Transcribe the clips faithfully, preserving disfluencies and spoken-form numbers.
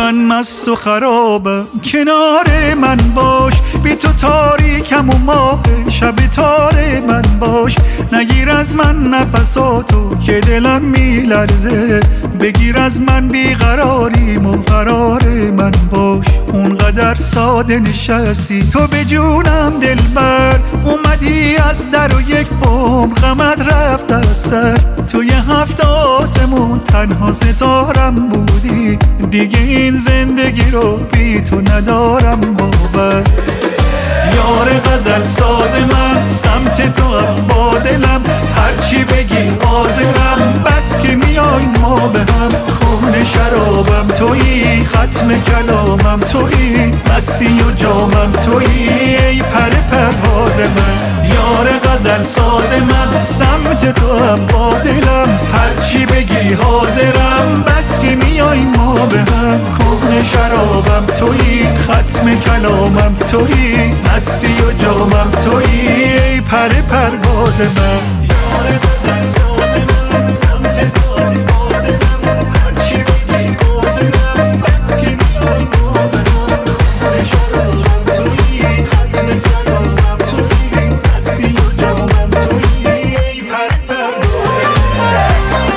من مست و خرابم، کنار من باش، بی تو تاریکم و ماه شب تار من باش. نگیر از من نفساتو که دلم میلرزه، بگیر از من بیقراریم و قرار من باش. اونقدر ساده نشستی تو به جونم دلبر، اومدی از در و یک عمر غمت رفت از سر. توی هفت آسمون تنها ستارم بودی، دیگه این زندگی رو بی تو ندارم باور. یار غزل ساز من سمت تو هم با دلم، هرچی بگی حاضرم بس که میای ما به هم. خون شرابم تویی، ختم کلامم تویی، مستی و جامم تویی، ای پر پرواز من. یار غزل ساز من سمت تو هم با دلم، هرچی بگی حاضرم بس که میای ما به هم. خون شرابم تویی، ختم کلامم تویی، مستی و جامم تویی، ای پر پرواز من. یار غزل ساز من سمت تو هم با دلم، هرچی بگی حاضرم بس که میای ما به هم. خون شرابم تویی، ختم کلامم تویی، مستی و جامم تویی، ای پر پرواز من.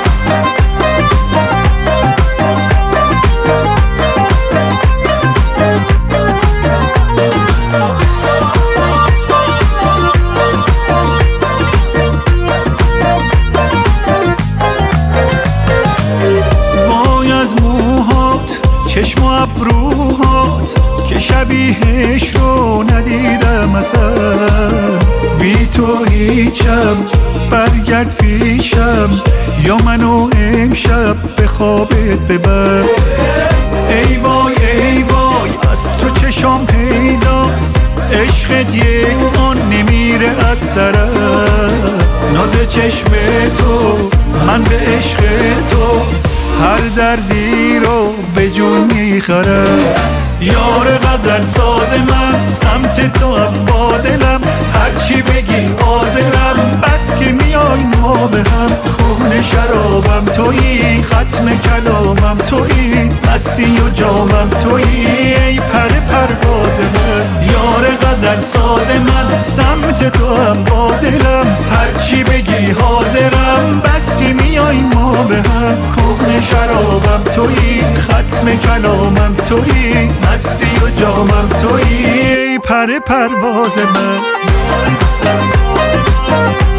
چشم و ابروهات که شبیهش رو ندیدم اصلا، بی تو هیچم برگرد پیشم، یا منو امشب به خوابت ببر. ای وای ای وای از تو چشام پیداست، عشقت یک آن نمیره از سرم. ناز چشم تو من به عشق تو، هر دردی رو به جون میخرم. یار غزل ساز من سمت تو هم با دلم، هرچی بگی حاضرم بس که میای ما به هم. خون شرابم تویی، ختم کلامم تویی، مستی و جامم تویی، ای پر پرواز من. یار غزل ساز من سمت تو هم با دلم، هرچی بگی حاضرم بس که میای ما به هم. خون شرابم تویی، ختم کلامم تویی، مستی و جامم تویی، ای پر پرواز من.